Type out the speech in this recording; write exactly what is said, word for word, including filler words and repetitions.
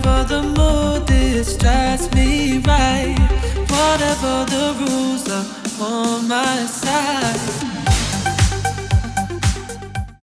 whatever the mood, this drives me right. Whatever the rules are on my side.